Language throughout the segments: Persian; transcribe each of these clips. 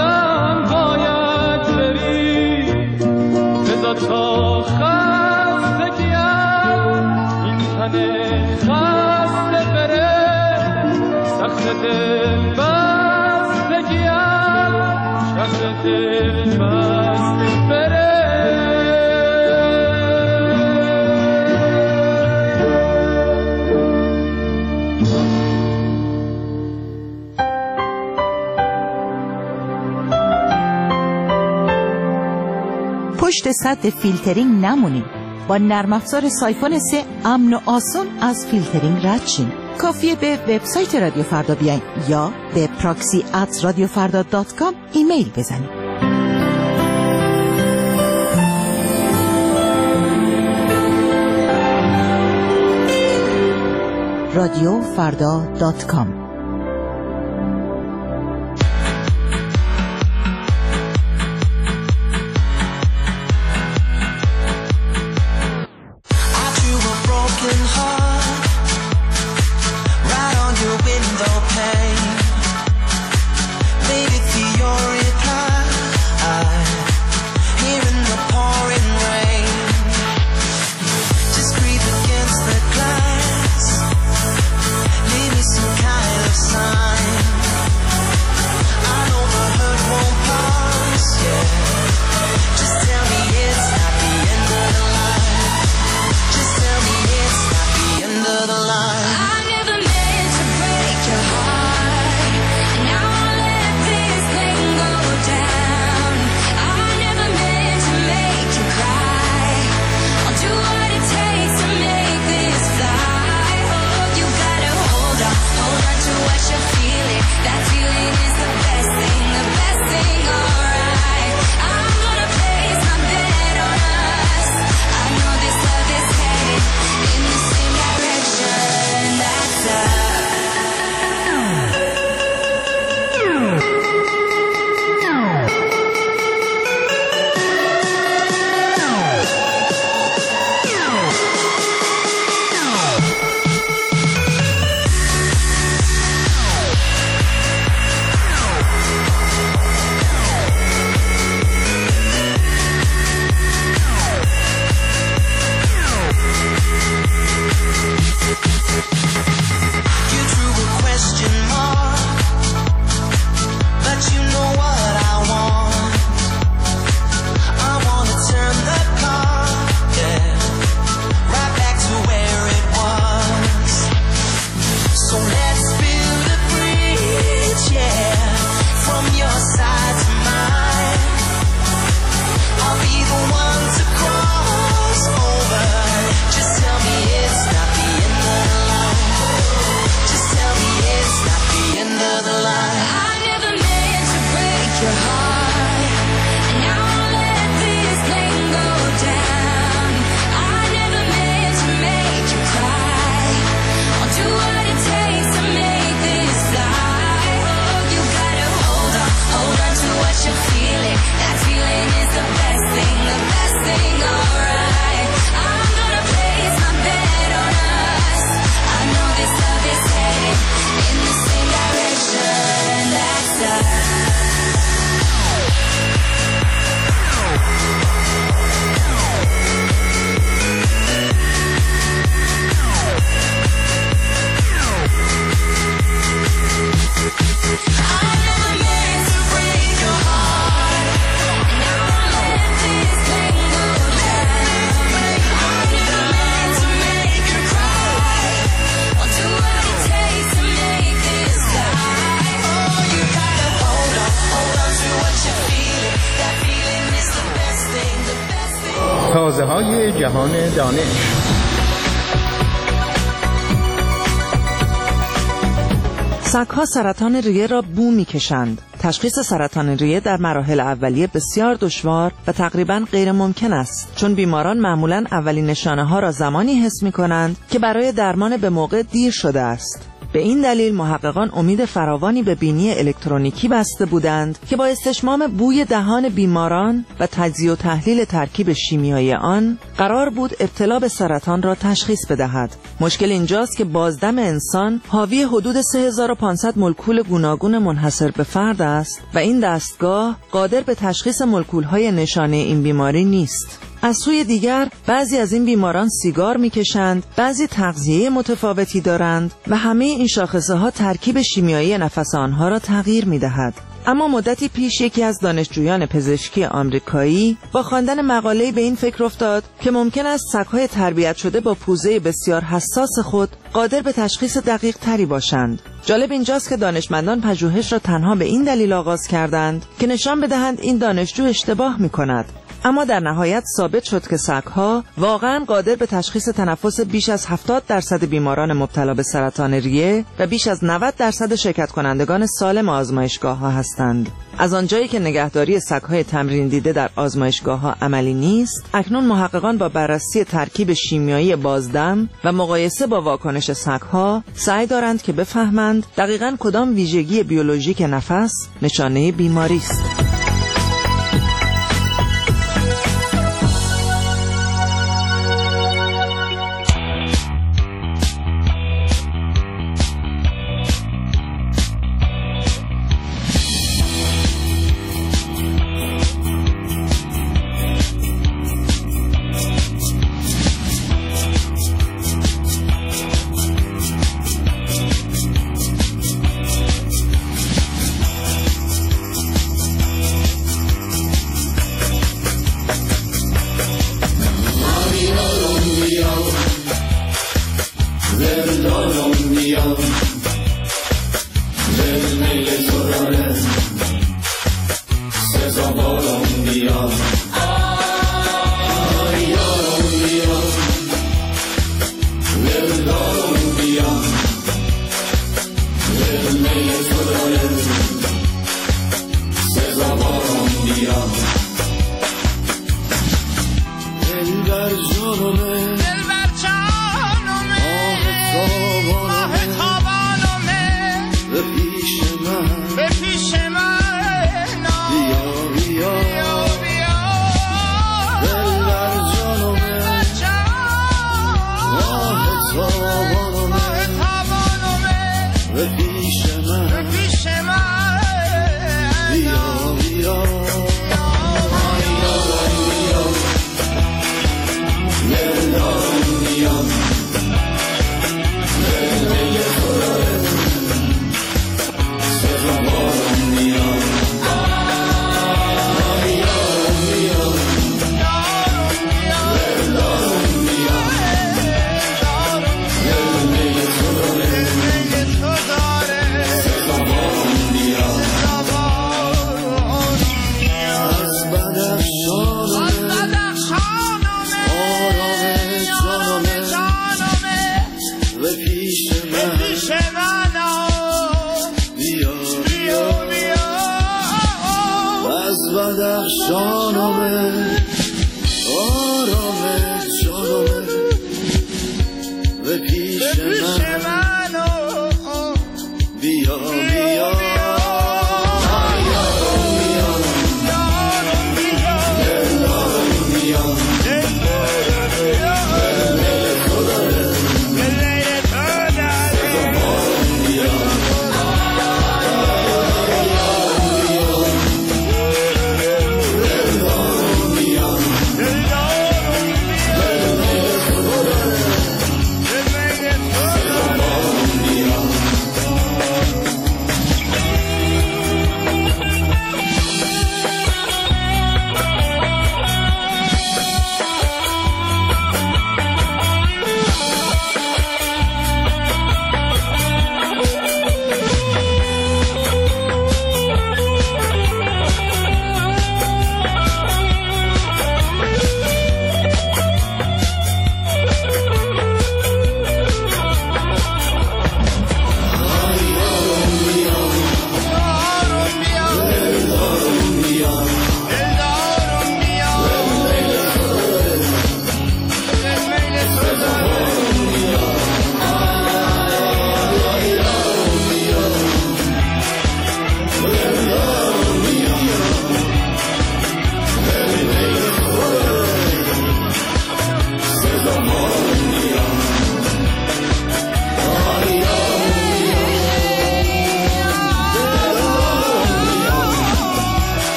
بازم باید بری بذار تا خستگیم این تن خسته بره سخت دل بستگیم سخت دل بسته بره. پشت سد فیلترینگ نمونین. با نرم افزار سایفون 3 امن و آسون از فیلترینگ رد شین. کافیه به وبسایت رادیو فردا بیاین یا به proxy@radiofarda.com ایمیل بزنید. radiofarda.com. تازه‌های جهان دانش. سگ‌ها سرطان ریه را بو می‌کشند. تشخیص سرطان ریه در مراحل اولیه بسیار دشوار و تقریباً غیر ممکن است، چون بیماران معمولاً اولین نشانه‌ها را زمانی حس می‌کنند که برای درمان به موقع دیر شده است. به این دلیل محققان امید فراوانی به بینی الکترونیکی بسته بودند که با استشمام بوی دهان بیماران و تجزیه و تحلیل ترکیب شیمیایی آن قرار بود ابتلا به سرطان را تشخیص بدهد. مشکل اینجاست که بازدم انسان حاوی حدود 3500 مولکول گوناگون منحصر به فرد است و این دستگاه قادر به تشخیص مولکول‌های نشانه این بیماری نیست. از سوی دیگر بعضی از این بیماران سیگار میکشند، بعضی تغذیه متفاوتی دارند و همه این شاخصه‌ها ترکیب شیمیایی نفس آنها را تغییر میدهد. اما مدتی پیش یکی از دانشجویان پزشکی آمریکایی با خواندن مقاله‌ای به این فکر افتاد که ممکن است سگ‌های تربیت شده با پوزه بسیار حساس خود قادر به تشخیص دقیق تری باشند. جالب اینجاست که دانشمندان پژوهش را تنها به این دلیل آغاز کردند که نشان بدهند این دانشجو اشتباه می‌کند. اما در نهایت ثابت شد که سگ‌ها واقعاً قادر به تشخیص تنفس بیش از 70% بیماران مبتلا به سرطان ریه و بیش از 90% شرکت کنندگان سالم آزمایشگاه‌ها هستند. از آنجایی که نگهداری سگ‌های تمرین دیده در آزمایشگاه‌ها عملی نیست، اکنون محققان با بررسی ترکیب شیمیایی بازدم و مقایسه با واکنش سگ‌ها سعی دارند که بفهمند دقیقاً کدام ویژگی بیولوژیک نفس نشانه بیماری است.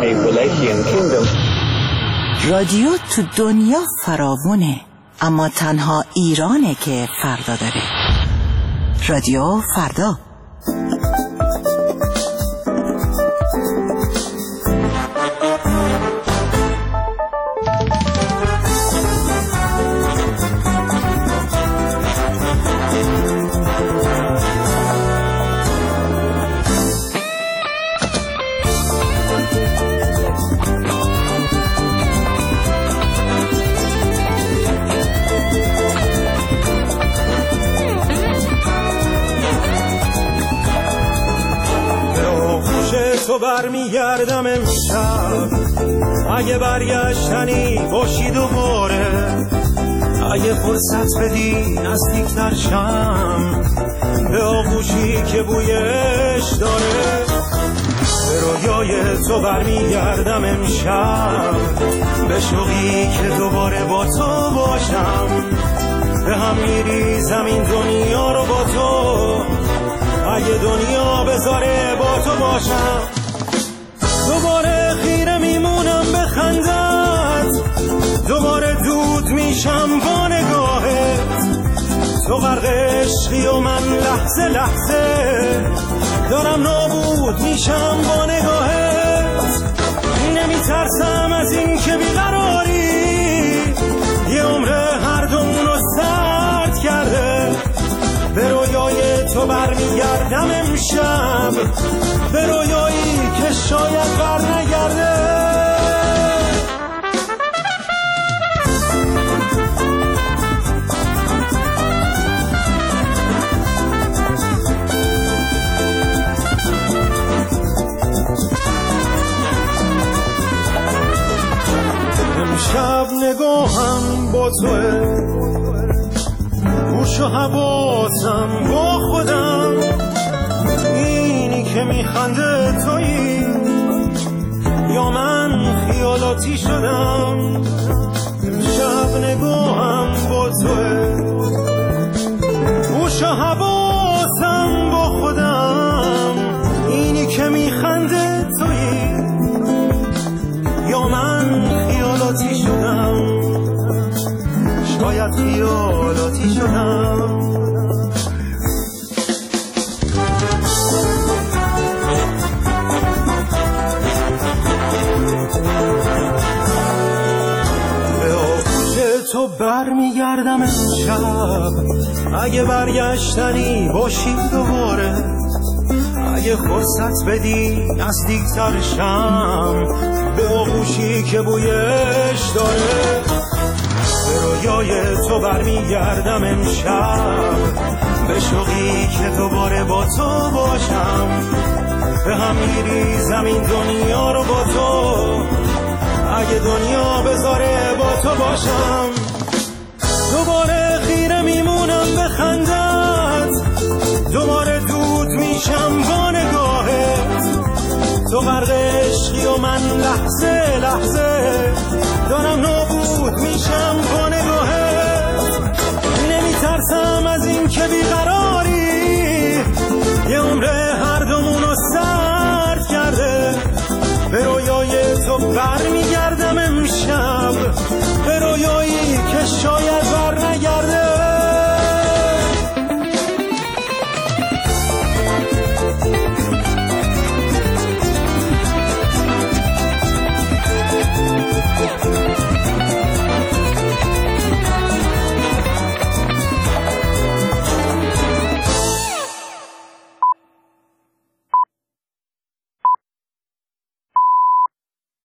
Appalachian Kingdom. رادیو تو دنیا فراوونه، اما تنها ایرانه که فردا داره. رادیو فردا. تو برمیگردم امشب، اگه برگشتنی باشی دوباره، اگه فرصت بدی نزدیکتر شم به آغوشی که بویش داره. به رویای تو برمیگردم امشب، به شوقی که دوباره با تو باشم، به هم میریزم این دنیا رو با تو، اگه دنیا بذاره با تو باشم. دوباره خیره میمونم به خندت، دوباره دود میشم با نگاهت، تو غرق عشقی و من لحظه لحظه دارم نابود میشم با نگاهت. نمیترسم از این که بیقراری یه عمر هر دومونو سرد کرده. به رویای تو برمیگردم امشب، به رویایی که شاید برنگرده. امشب نگاهم با توه، گوش و حواسم با خودم، اینی که میخنده تویی یا من خیالاتی شدم. امشب نگاهم با توه، گوش و حواسم با خودم، اینی که میخنده تویی یا من خیالاتی شدم، شاید خیالاتی شدم. به آغوش تو برمیگردم امشب، اگه برگشتنی باشی دوباره، اگه فرصت بدی نزدیکتر شم به آغوشی که بویش داره. به رویای تو برمیگردم امشب، به شوقی که دوباره با تو باشم، به هم میریزم این دنیا رو با تو، اگه دنیا بذاره با تو باشم. دوباره خیره میمونم به خندت، دوباره دود میشم با نگاهت، تو غرق عشقی و من لحظه لحظه دارم نابود میشم با نگاهت. نمیترسم از این که بیقرار